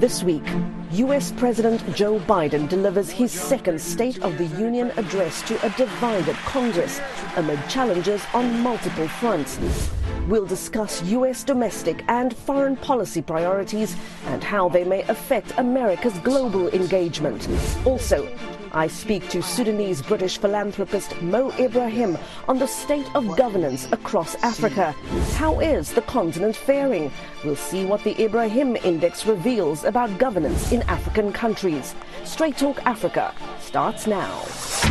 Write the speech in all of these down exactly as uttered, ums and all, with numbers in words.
This week, U S President Joe Biden delivers his second State of the Union address to a divided Congress amid challenges on multiple fronts. We'll discuss U S domestic and foreign policy priorities and how they may affect America's global engagement. Also, I speak to Sudanese-British philanthropist Mo Ibrahim on the state of governance across Africa. How is the continent faring? We'll see what the Ibrahim Index reveals about governance in African countries. Straight Talk Africa starts now.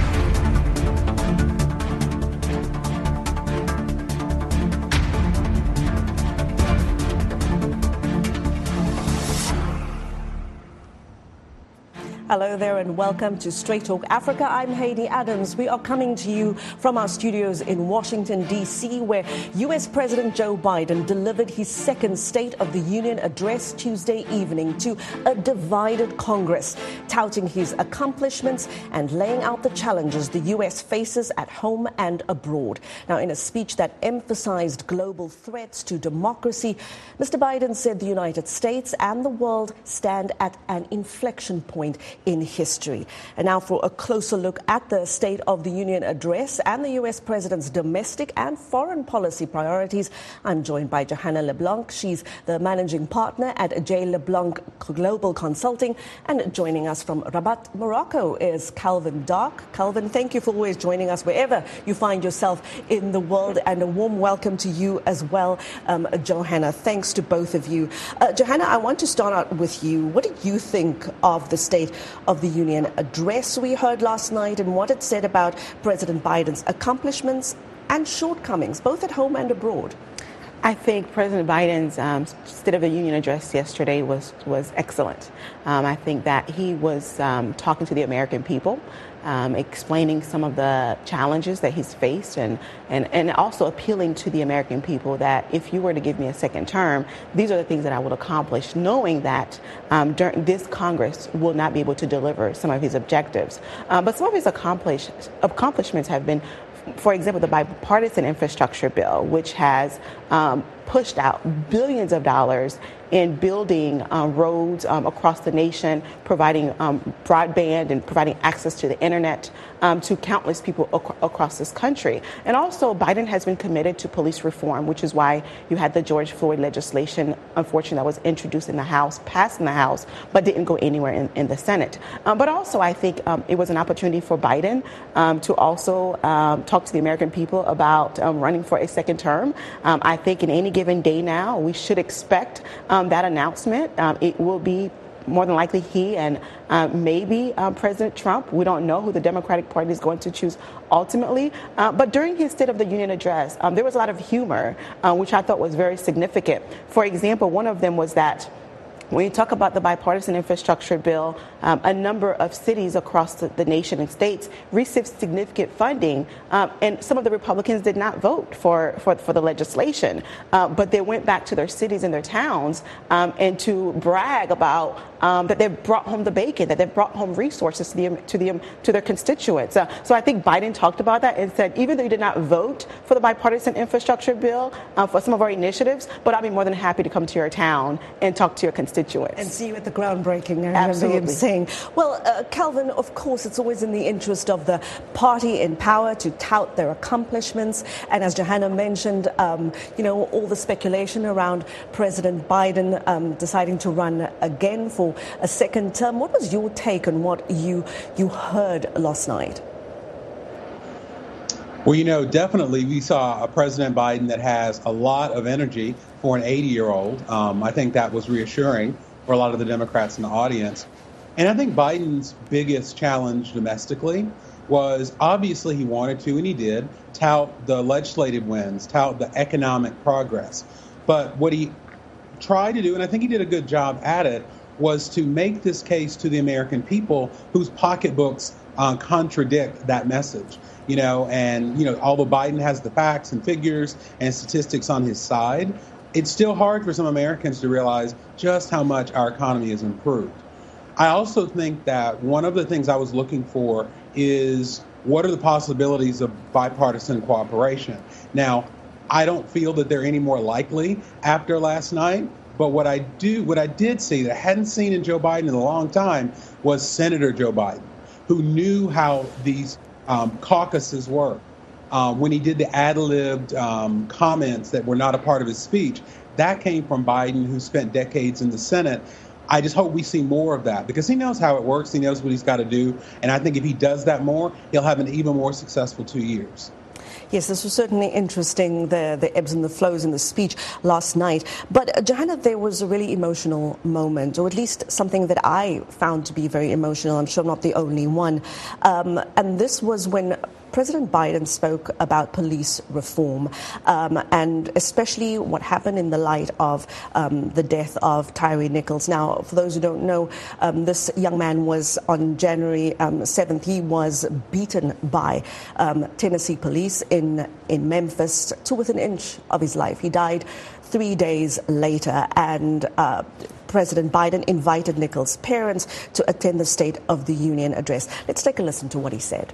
Hello there and welcome to Straight Talk Africa. I'm Hayley Adams. We are coming to you from our studios in Washington, D C, where U S President Joe Biden delivered his second State of the Union address Tuesday evening to a divided Congress, touting his accomplishments and laying out the challenges the U S faces at home and abroad. Now, in a speech that emphasized global threats to democracy, Mister Biden said the United States and the world stand at an inflection point in history. And now for a closer look at the State of the Union address and the U S president's domestic and foreign policy priorities, I'm joined by Johanna LeBlanc. She's the managing partner at J. LeBlanc Global Consulting. And joining us from Rabat, Morocco is Calvin Dark. Calvin, thank you for always joining us wherever you find yourself in the world. And a warm welcome to you as well, um, Johanna. Thanks to both of you. Uh, Johanna, I want to start out with you. What did you think of the State of the Union address we heard last night and what it said about President Biden's accomplishments and shortcomings, both at home and abroad? I think President Biden's um, State of the Union address yesterday was was excellent. Um, I think that he was um, talking to the American people, um, explaining some of the challenges that he's faced, and, and, and also appealing to the American people that if you were to give me a second term, these are the things that I would accomplish, knowing that um, during this Congress will not be able to deliver some of his objectives. Uh, but some of his accomplish, accomplishments have been, for example, the bipartisan infrastructure bill, which has um, pushed out billions of dollars in building uh, roads um, across the nation, providing um, broadband and providing access to the internet um, to countless people ac- across this country. And also, Biden has been committed to police reform, which is why you had the George Floyd legislation, unfortunately, that was introduced in the House, passed in the House, but didn't go anywhere in, in the Senate. Um, but also, I think um, it was an opportunity for Biden um, to also um, talk to the American people about um, running for a second term. Um, I think in any given day now, we should expect um, that announcement. Um, it will be more than likely he and uh, maybe uh, President Trump. We don't know who the Democratic Party is going to choose ultimately. Uh, but during his State of the Union address, um, there was a lot of humor, uh, which I thought was very significant. For example, one of them was that when you talk about the bipartisan infrastructure bill, um, a number of cities across the, the nation and states received significant funding, um, and some of the Republicans did not vote for, for, for the legislation, uh, but they went back to their cities and their towns um, and to brag about um, that they brought home the bacon, that they brought home resources to, the, to, the, to their constituents. Uh, so I think Biden talked about that and said, even though you did not vote for the bipartisan infrastructure bill uh, for some of our initiatives, but I'll be more than happy to come to your town and talk to your constituents. And see you at the groundbreaking. I Absolutely. remember him saying, well, uh, Calvin, of course, it's always in the interest of the party in power to tout their accomplishments. And as Johanna mentioned, um, you know, all the speculation around President Biden um, deciding to run again for a second term. What was your take on what you you heard last night? Well, you know, definitely we saw a President Biden that has a lot of energy for an eighty-year-old. Um, I think that was reassuring for a lot of the Democrats in the audience. And I think Biden's biggest challenge domestically was obviously he wanted to, and he did, tout the legislative wins, tout the economic progress. But what he tried to do, and I think he did a good job at it, was to make this case to the American people whose pocketbooks uh, contradict that message. You know, and, you know, although Biden has the facts and figures and statistics on his side, it's still hard for some Americans to realize just how much our economy has improved. I also think that one of the things I was looking for is what are the possibilities of bipartisan cooperation? Now, I don't feel that they're any more likely after last night, But what I do, what I did see that I hadn't seen in Joe Biden in a long time was Senator Joe Biden, who knew how these um, caucuses work. Uh, when he did the ad-libbed um, comments that were not a part of his speech, that came from Biden, who spent decades in the Senate. I just hope we see more of that because he knows how it works. He knows what he's got to do. And I think if he does that more, he'll have an even more successful two years. Yes, this was certainly interesting, the, the ebbs and the flows in the speech last night. But, uh, Johanna, there was a really emotional moment, or at least something that I found to be very emotional. I'm sure I'm not the only one. Um, and this was when President Biden spoke about police reform, um, and especially what happened in the light of um, the death of Tyre Nichols. Now, for those who don't know, um, this young man was on January um, seventh. He was beaten by um, Tennessee police in in Memphis to within an inch of his life. He died three days later, and uh, President Biden invited Nichols' parents to attend the State of the Union address. Let's take a listen to what he said.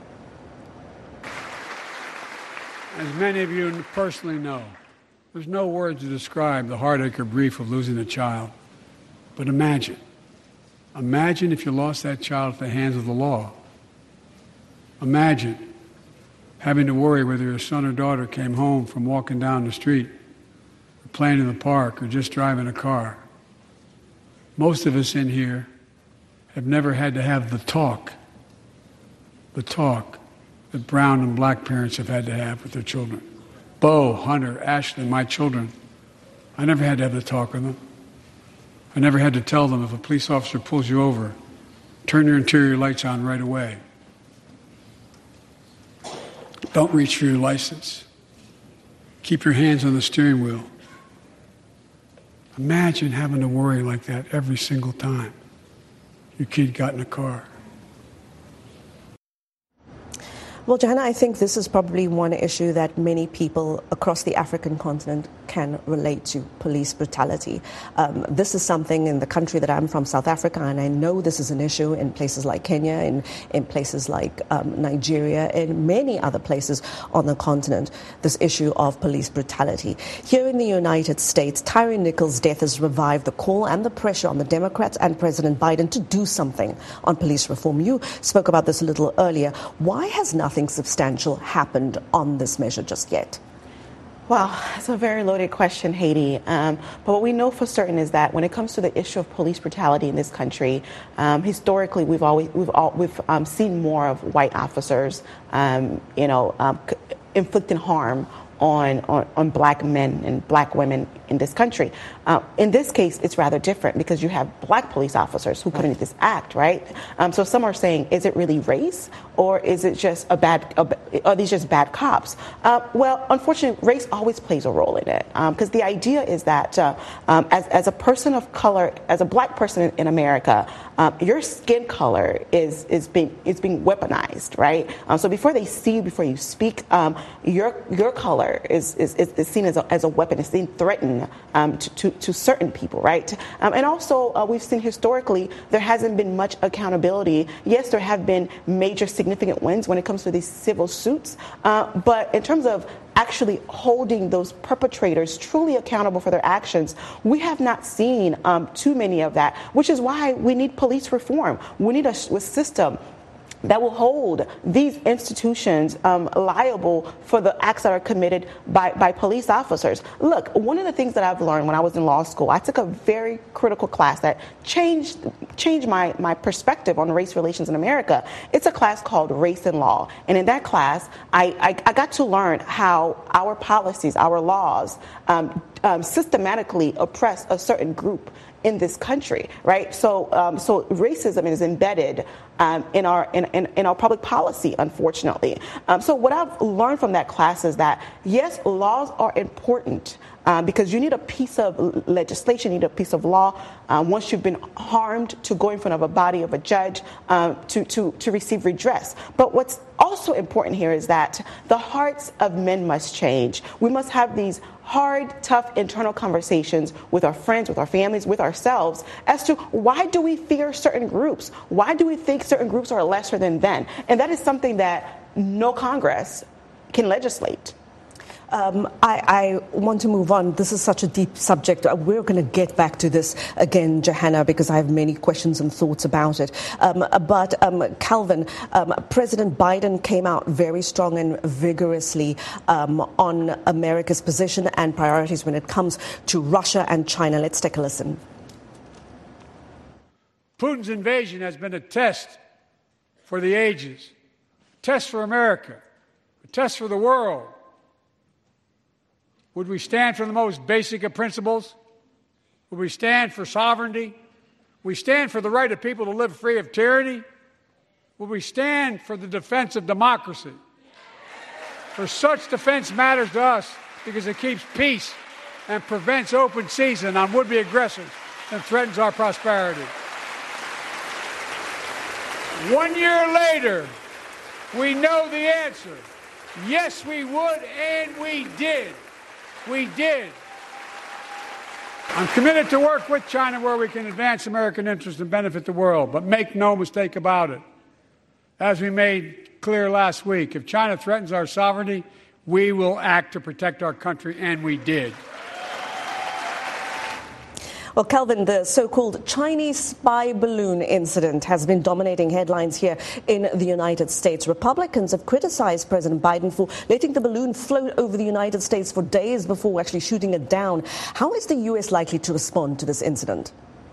As many of you personally know, there's no words to describe the heartache or grief of losing a child. But imagine, imagine if you lost that child at the hands of the law. Imagine having to worry whether your son or daughter came home from walking down the street, or playing in the park, or just driving a car. Most of us in here have never had to have the talk, the talk that brown and black parents have had to have with their children. Bo, Hunter, Ashley, my children. I never had to have the talk with them. I never had to tell them if a police officer pulls you over, turn your interior lights on right away. Don't reach for your license. Keep your hands on the steering wheel. Imagine having to worry like that every single time your kid got in a car. Well, Johanna, I think this is probably one issue that many people across the African continent can relate to, police brutality. Um, this is something in the country that I'm from, South Africa, and I know this is an issue in places like Kenya, in, in places like um, Nigeria, and many other places on the continent, this issue of police brutality. Here in the United States, Tyre Nichols' death has revived the call and the pressure on the Democrats and President Biden to do something on police reform. You spoke about this a little earlier. Why has nothing substantial happened on this measure just yet? Well, it's a very loaded question, Haiti. Um, but what we know for certain is that when it comes to the issue of police brutality in this country, um, historically we've always we've all, we've um, seen more of white officers, um, you know, um, c- inflicting harm on, on on black men and black women in this country. Uh, in this case, it's rather different because you have black police officers who committed this act, right? Um, so some are saying, is it really race, or is it just a bad? A, are these just bad cops? Uh, well, unfortunately, race always plays a role in it because um, the idea is that uh, um, as as a person of color, as a black person in, in America, um, your skin color is is being is being weaponized, right? Um, so before they see you, before you speak, um, your your color is is, is seen as a, as a weapon. It's seen threatened um, to, to to certain people, right? Um, and also, uh, we've seen historically there hasn't been much accountability. Yes, there have been major significant wins when it comes to these civil suits, uh, but in terms of actually holding those perpetrators truly accountable for their actions, we have not seen um, too many of that, which is why we need police reform. We need a, a system that will hold these institutions um, liable for the acts that are committed by, by police officers. Look, one of the things that I've learned when I was in law school, I took a very critical class that changed changed my, my perspective on race relations in America. It's a class called Race and Law. And in that class, I, I, I got to learn how our policies, our laws, um, um, systematically oppress a certain group in this country, right? So, um, so racism is embedded um, in our in, in, in our public policy, unfortunately. Um, so, what I've learned from that class is that yes, laws are important um, because you need a piece of legislation, you need a piece of law um, once you've been harmed to go in front of a body of a judge um, to to to receive redress. But what's also important here is that the hearts of men must change. We must have these hard, tough internal conversations with our friends, with our families, with ourselves as to why do we fear certain groups? Why do we think certain groups are lesser than them? And that is something that no Congress can legislate. Um, I, I want to move on. This is such a deep subject. We're going to get back to this again, Johanna, because I have many questions and thoughts about it. Um, but, um, Calvin, um, President Biden came out very strong and vigorously um, on America's position and priorities when it comes to Russia and China. Let's take a listen. Putin's invasion has been a test for the ages, a test for America, a test for the world. Would we stand for the most basic of principles? Would we stand for sovereignty? Would we stand for the right of people to live free of tyranny? Would we stand for the defense of democracy? For such defense matters to us because it keeps peace and prevents open season on would-be aggressors and threatens our prosperity. One year later, we know the answer. Yes, we would, and we did. We did. I'm committed to work with China where we can advance American interests and benefit the world. But make no mistake about it. As we made clear last week, if China threatens our sovereignty, we will act to protect our country, and we did. Well, Calvin, the so-called Chinese spy balloon incident has been dominating headlines here in the United States. Republicans have criticized President Biden for letting the balloon float over the United States for days before actually shooting it down. How is the U S likely to respond to this incident?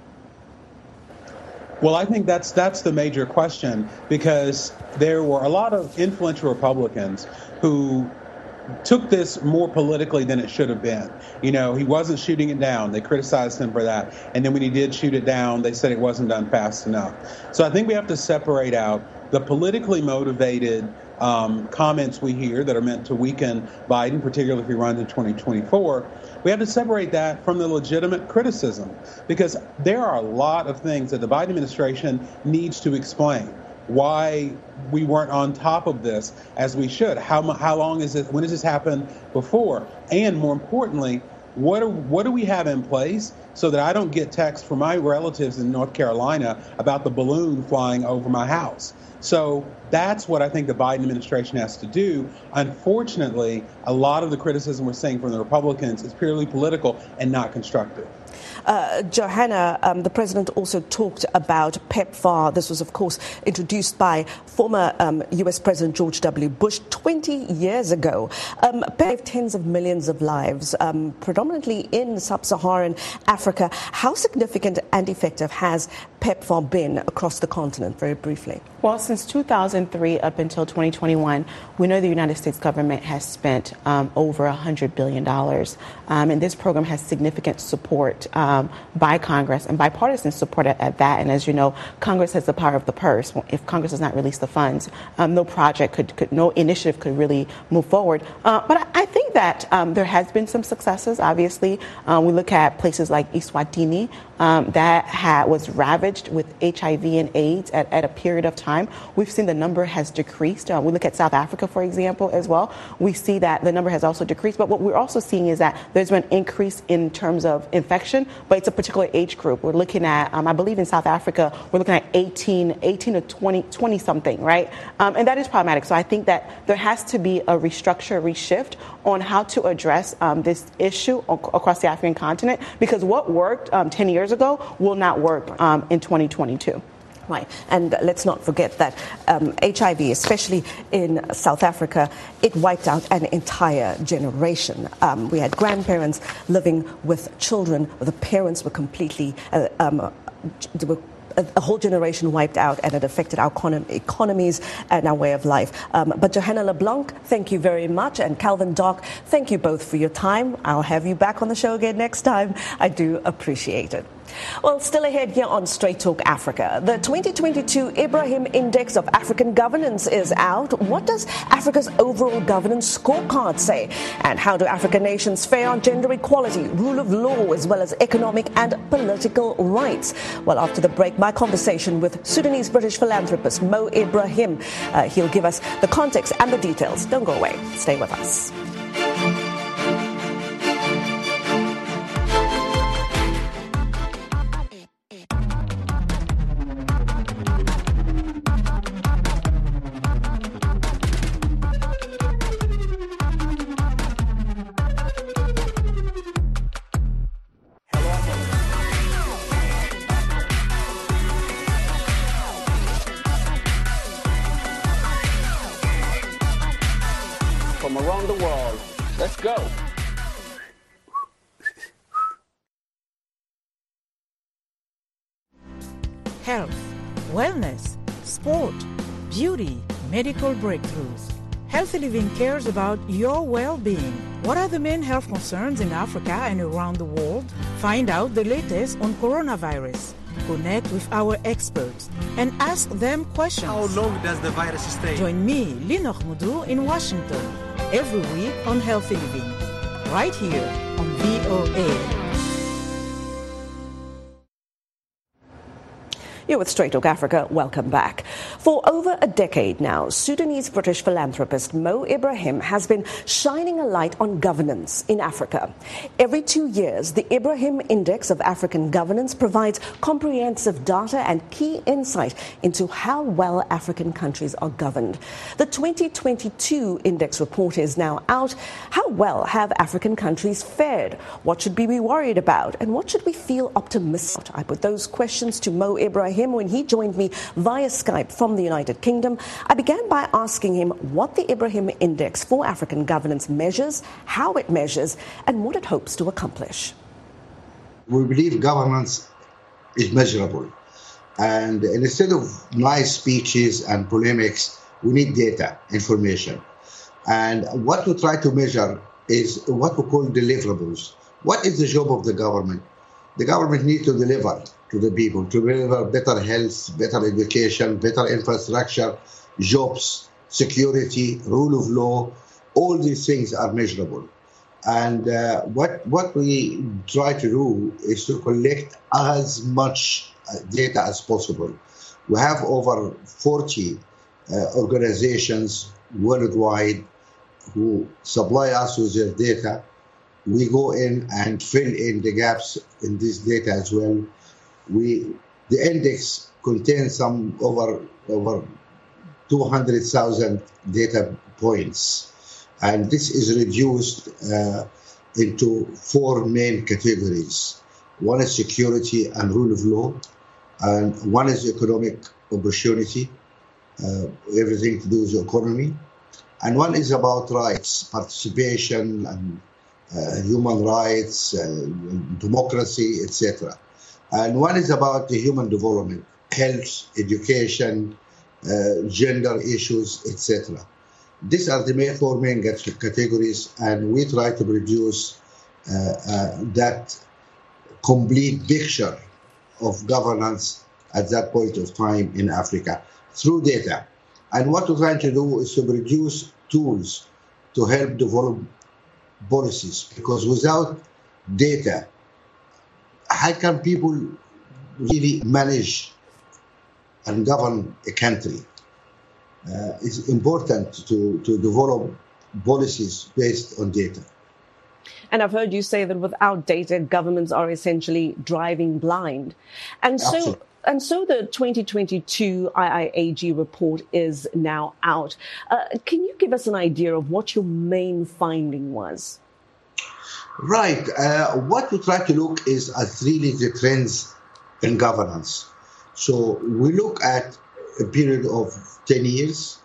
Well, I think that's that's the major question, because there were a lot of influential Republicans who took this more politically than it should have been. You know, he wasn't shooting it down. They criticized him for that. And then when he did shoot it down, they said it wasn't done fast enough. So I think we have to separate out the politically motivated um, comments we hear that are meant to weaken Biden, particularly if he runs in twenty twenty-four. We have to separate that from the legitimate criticism, because there are a lot of things that the Biden administration needs to explain. Why we weren't on top of this as we should. How how long is it? When has this happened before? And more importantly, what are, what do we have in place so that I don't get texts from my relatives in North Carolina about the balloon flying over my house? So that's what I think the Biden administration has to do. Unfortunately, a lot of the criticism we're seeing from the Republicans is purely political and not constructive. Uh, Johanna, um, the president also talked about PEPFAR. This was, of course, introduced by former um, U S President George W. Bush twenty years ago. Um, saved tens of millions of lives, um, predominantly in sub-Saharan Africa. How significant and effective has PEPFAR been across the continent, very briefly? Well, since two thousand three up until twenty twenty-one, we know the United States government has spent um, over one hundred billion dollars. Um, and this program has significant support um, by Congress and bipartisan support at, at that. And as you know, Congress has the power of the purse. If Congress does not release the funds, um, no project could, could, no initiative could really move forward. Uh, but I, I think that um, there has been some successes. Obviously, um, we look at places like Eswatini um, that had, was ravaged with H I V and AIDS at, at a period of time. We've seen the number has decreased. Uh, we look at South Africa, for example, as well. We see that the number has also decreased. But what we're also seeing is that there's been an increase in terms of infection, but it's a particular age group. We're looking at, um, I believe in South Africa, we're looking at eighteen, eighteen to twenty, twenty something, right? Um, and that is problematic. So I think that there has to be a restructure, reshift on how to address um, this issue across the African continent, because what worked um, ten years ago will not work um, in twenty twenty-two. Right. And let's not forget that um, H I V, especially in South Africa, it wiped out an entire generation. Um, we had grandparents living with children. The parents were completely, uh, um, they were a whole generation wiped out, and it affected our economies and our way of life. Um, but Johanna LeBlanc, thank you very much. And Calvin Dock, thank you both for your time. I'll have you back on the show again next time. I do appreciate it. Well, still ahead here on Straight Talk Africa. The twenty twenty-two Ibrahim Index of African Governance is out. What does Africa's overall governance scorecard say? And how do African nations fare on gender equality, rule of law, as well as economic and political rights? Well, after the break, my conversation with Sudanese-British philanthropist Mo Ibrahim. Uh, he'll give us the context and the details. Don't go away. Stay with us. from around the world. Let's go. Health, wellness, sport, beauty, medical breakthroughs. Healthy Living cares about your well-being. What are the main health concerns in Africa and around the world? Find out the latest on coronavirus. Connect with our experts and ask them questions. How long does the virus stay? Join me, Linor Moudou, in Washington every week on Healthy Living, right here on V O A. You're with Straight Talk Africa. Welcome back. For over a decade now, Sudanese-British philanthropist Mo Ibrahim has been shining a light on governance in Africa. Every two years, the Ibrahim Index of African Governance provides comprehensive data and key insight into how well African countries are governed. The twenty twenty-two index report is now out. How well have African countries fared? What should we be worried about? And what should we feel optimistic about? I put those questions to Mo Ibrahim when he joined me via Skype from the United Kingdom. I began by asking him what the Ibrahim Index for African Governance measures, how it measures, and what it hopes to accomplish. We believe governance is measurable. And instead of nice speeches and polemics, we need data, information. And what we try to measure is what we call deliverables. What is the job of the government? The government needs to deliver to the people, to deliver better health, better education, better infrastructure, jobs, security, rule of law. All these things are measurable. And uh, what, what we try to do is to collect as much data as possible. We have over forty uh, organizations worldwide who supply us with their data. We go in and fill in the gaps in this data as well. We, the index contains some over over two hundred thousand data points, and this is reduced uh, into four main categories. One is security and rule of law, and one is economic opportunity, uh, everything to do with the economy, and one is about rights, participation, and uh, human rights, uh, democracy, et cetera. And one is about the human development, health, education, uh, gender issues, et cetera. These are the main four main categories, and we try to produce uh, uh, that complete picture of governance at that point of time in Africa through data. And what we're trying to do is to produce tools to help develop policies, because without data, how can people really manage and govern a country? Uh, it's important to, to develop policies based on data. And I've heard you say that without data, governments are essentially driving blind. And so, Absolutely. and so the twenty twenty-two I I A G report is now out. Uh, can you give us an idea of what your main finding was? Right. Uh, what we try to look is at really the trends in governance. So we look at a period of ten years,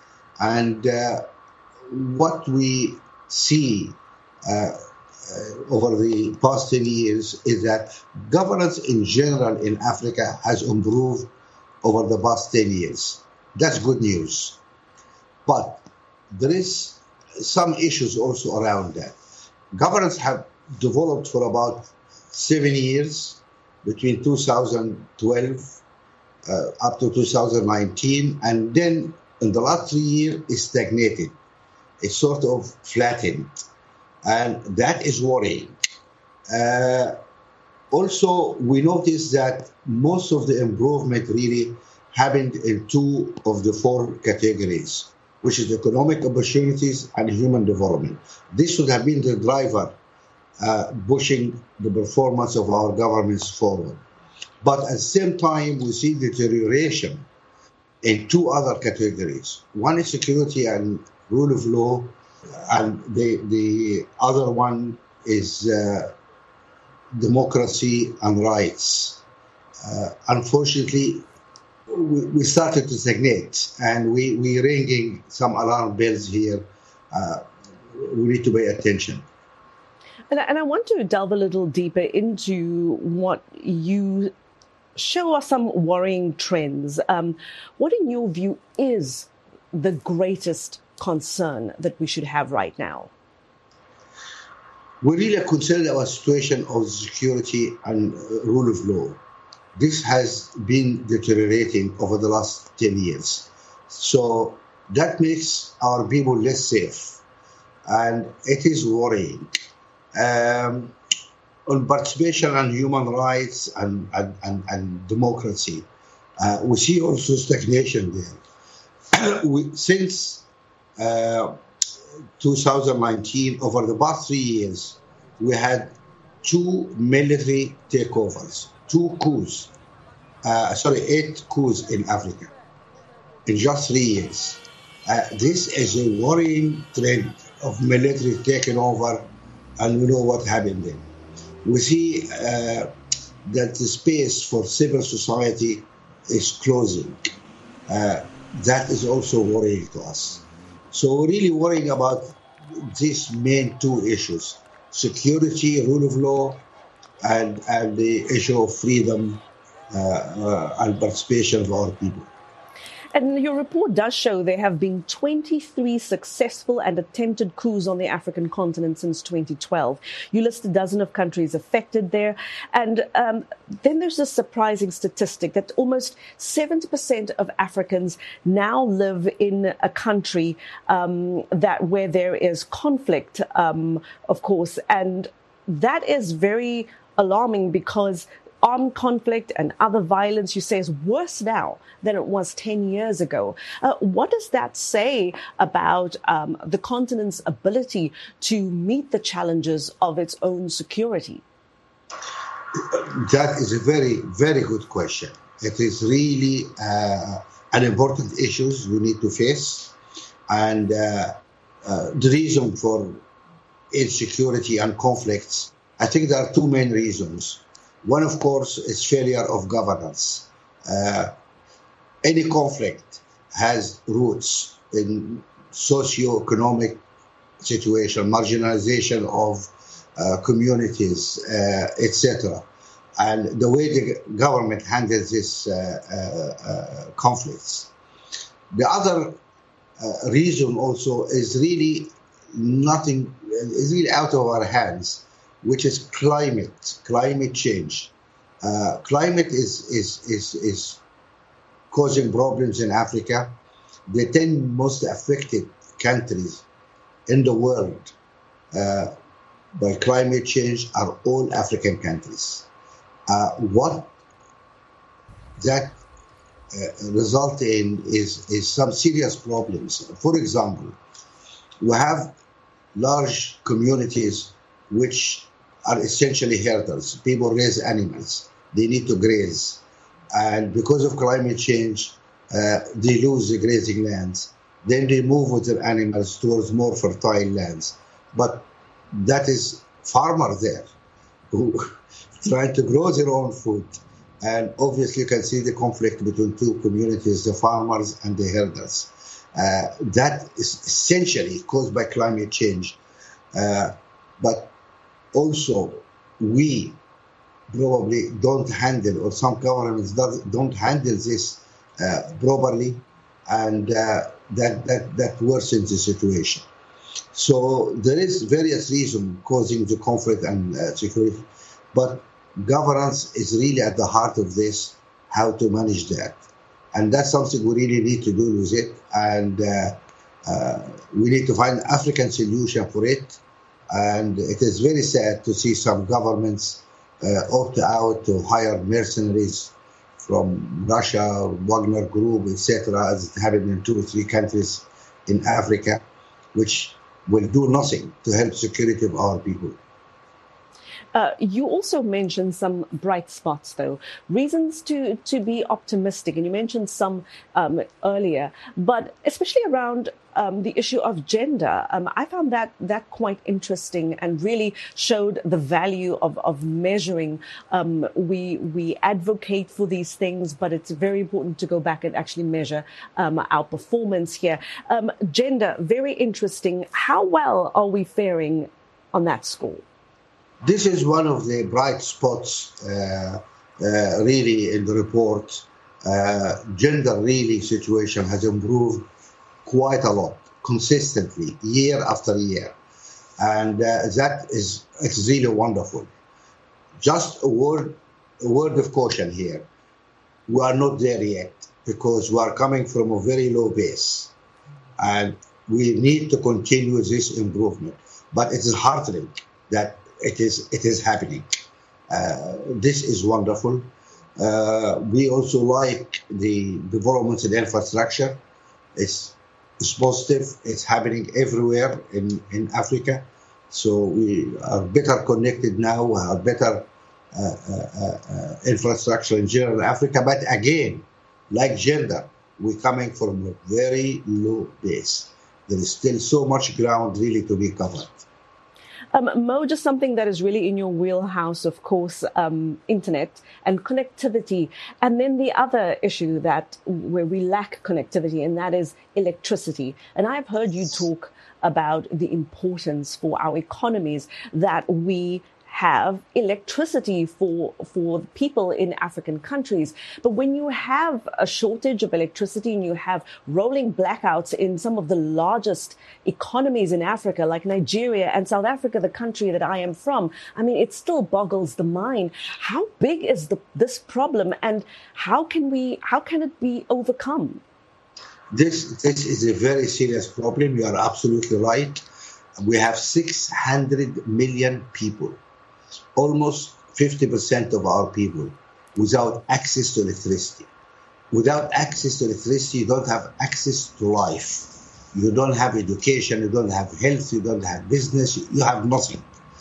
and uh, what we see uh, uh, over the past ten years is that governance in general in Africa has improved over the past ten years. That's good news. But there is some issues also around that. Governance have developed for about seven years, between two thousand twelve uh, up to two thousand nineteen, and then in the last three years it stagnated. It's sort of flattened, and that is worrying. Uh, also, we noticed that most of the improvement really happened in two of the four categories, which is economic opportunities and human development. This should have been the driver uh, pushing the performance of our governments forward. But at the same time, we see deterioration in two other categories. One is security and rule of law, and the, the other one is uh, democracy and rights. Uh, unfortunately, we started to stagnate, and we, we're ringing some alarm bells here uh, we need to pay attention. And, and I want to delve a little deeper into what you show us some worrying trends. Um, what, in your view, is the greatest concern that we should have right now? We're really concerned about the situation of security and rule of law. This has been deteriorating over the last ten years. So that makes our people less safe. And it is worrying. Um, on participation and human rights and, and, and, and democracy, uh, we see also stagnation there. we, since uh, two thousand nineteen, over the past three years, we had two military takeovers, two coups, uh, sorry, eight coups in Africa in just three years. Uh, this is a worrying trend of military taking over, and we know what happened then. We see uh, that the space for civil society is closing. Uh, that is also worrying to us. So we're really worrying about these main two issues: security, rule of law, and, and the issue of freedom uh, uh, and participation of our people. And your report does show there have been twenty-three successful and attempted coups on the African continent since twenty twelve. You list a dozen of countries affected there. And um, then there's a surprising statistic that almost seventy percent of Africans now live in a country um, that where there is conflict, um, of course. And that is very alarming because armed conflict and other violence, you say, is worse now than it was ten years ago. Uh, what does that say about um, the continent's ability to meet the challenges of its own security? That is a very, very good question. It is really uh, an important issue we need to face. And uh, uh, the reason for insecurity and conflicts, I think there are two main reasons. One, of course, is failure of governance. Uh, any conflict has roots in socio-economic situation, marginalization of uh, communities, uh, et cetera. And the way the government handles these uh, uh, uh, conflicts. The other uh, reason also is really nothing, is really out of our hands, which is climate, climate change. Uh, climate is, is, is, is causing problems in Africa. The ten most affected countries in the world uh, by climate change are all African countries. Uh, what that uh, result in is, is some serious problems. For example, we have large communities which are essentially herders. People raise animals. They need to graze. And because of climate change, uh, they lose the grazing lands. Then they move with their animals towards more fertile lands. But that is farmers there who trying to grow their own food. And obviously you can see the conflict between two communities, the farmers and the herders. Uh, that is essentially caused by climate change. Uh, but also, we probably don't handle, or some governments don't handle this uh, properly, and uh, that, that, that worsens the situation. So there is various reasons causing the conflict and uh, security, but governance is really at the heart of this, how to manage that. And that's something we really need to do with it, and uh, uh, we need to find an African solution for it. And it is very sad to see some governments uh, opt out to hire mercenaries from Russia, Wagner Group, et cetera, as it happened in two or three countries in Africa, which will do nothing to help security of our people. Uh, you also mentioned some bright spots, though, reasons to, to be optimistic. And you mentioned some um, earlier, but especially around um, the issue of gender. Um, I found that that quite interesting and really showed the value of, of measuring. Um, we, we advocate for these things, but it's very important to go back and actually measure um, our performance here. Um, gender, very interesting. How well are we faring on that score? This is one of the bright spots, uh, uh, really, in the report. Uh, gender really situation has improved quite a lot, consistently, year after year. And uh, that is it's really wonderful. Just a word, a word of caution here. We are not there yet because we are coming from a very low base. And we need to continue this improvement. But it is heartening that It is it is happening. Uh, this is wonderful. Uh, we also like the developments in infrastructure. It's, it's positive. It's happening everywhere in, in Africa. So we are better connected now. We have better uh, uh, uh, infrastructure in general in Africa. But again, like gender, we're coming from a very low base. There is still so much ground really to be covered. Um, Mo, just something that is really in your wheelhouse, of course, um, internet and connectivity. And then the other issue that where we lack connectivity, and that is electricity. And I've heard you talk about the importance for our economies that we have electricity for for people in African countries. But when you have a shortage of electricity and you have rolling blackouts in some of the largest economies in Africa, like Nigeria and South Africa, the country that I am from, I mean, it still boggles the mind. How big is the, this problem, and how can we how can it be overcome? This this is a very serious problem. You are absolutely right. We have six hundred million people, almost fifty percent of our people, without access to electricity. Without access to electricity, you don't have access to life. You don't have education, you don't have health, you don't have business, you have nothing.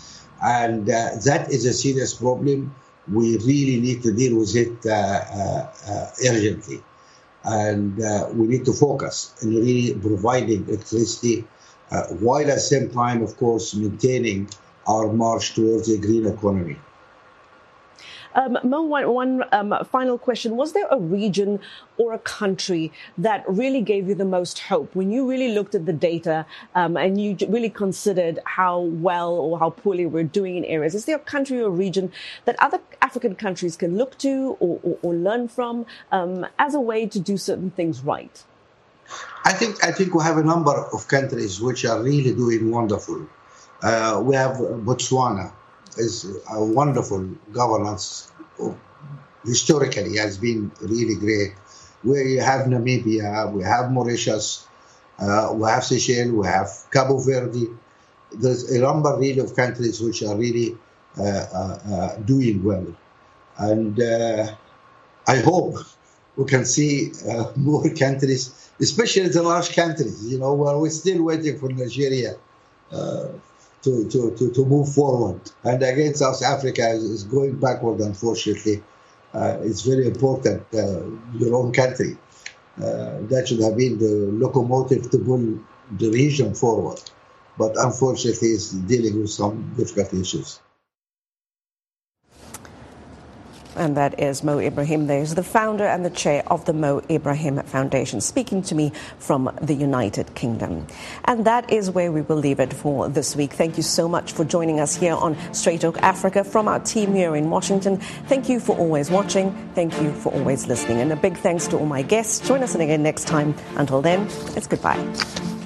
And uh, that is a serious problem. We really need to deal with it uh, uh, uh, urgently. And uh, we need to focus on really providing electricity, uh, while at the same time, of course, maintaining our march towards a green economy. Um, Mo, one, one um, final question. Was there a region or a country that really gave you the most hope when you really looked at the data um, and you really considered how well or how poorly we're doing in areas? Is there a country or region that other African countries can look to or, or, or learn from um, as a way to do certain things right? I think I think we have a number of countries which are really doing wonderful. Uh, we have Botswana. Is a wonderful governance, historically has been really great. We have Namibia, we have Mauritius, uh, we have Seychelles, we have Cabo Verde. There's a number really of countries which are really uh, uh, uh, doing well. And uh, I hope we can see uh, more countries, especially the large countries, you know, where we're still waiting for Nigeria uh, To, to, to, to move forward. And again, South Africa is, is going backward, unfortunately. Uh, it's very important, uh, your own country. Uh, that should have been the locomotive to pull the region forward. But unfortunately, it's dealing with some difficult issues. And that is Mo Ibrahim. There's the founder and the chair of the Mo Ibrahim Foundation, speaking to me from the United Kingdom. And that is where we will leave it for this week. Thank you so much for joining us here on Straight Talk Africa from our team here in Washington. Thank you for always watching. Thank you for always listening. And a big thanks to all my guests. Join us again next time. Until then, it's goodbye.